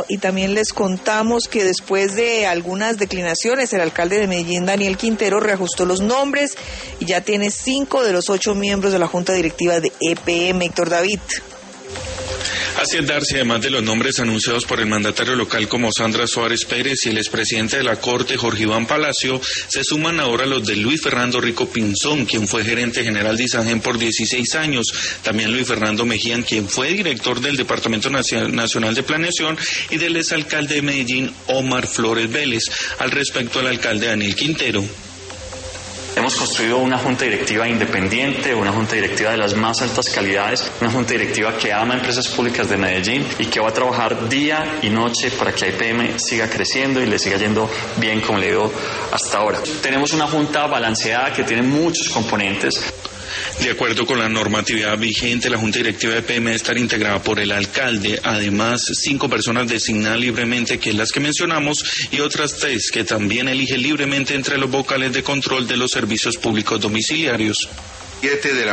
Quintero, y también les contamos que después de algunas declinaciones, el alcalde de Medellín, Daniel Quintero, reajustó los nombres y ya tiene 5 de los 8 miembros de la Junta Directiva de EPM. Héctor David. Así es, Darcy, además de los nombres anunciados por el mandatario local como Sandra Suárez Pérez y el expresidente de la Corte, Jorge Iván Palacio, se suman ahora los de Luis Fernando Rico Pinzón, quien fue gerente general de Isagen por 16 años, también Luis Fernando Mejía, quien fue director del Departamento Nacional de Planeación, y del exalcalde de Medellín, Omar Flores Vélez. Al respecto, el alcalde Daniel Quintero. Hemos construido una junta directiva independiente, una junta directiva de las más altas calidades, una junta directiva que ama empresas públicas de Medellín y que va a trabajar día y noche para que EPM siga creciendo y le siga yendo bien como le dio hasta ahora. Tenemos una junta balanceada que tiene muchos componentes. De acuerdo con la normatividad vigente, la Junta Directiva de EPM debe estar integrada por el alcalde, además 5 personas designadas libremente, que es las que mencionamos, y otras 3 que también elige libremente entre los vocales de control de los servicios públicos domiciliarios. 7 de la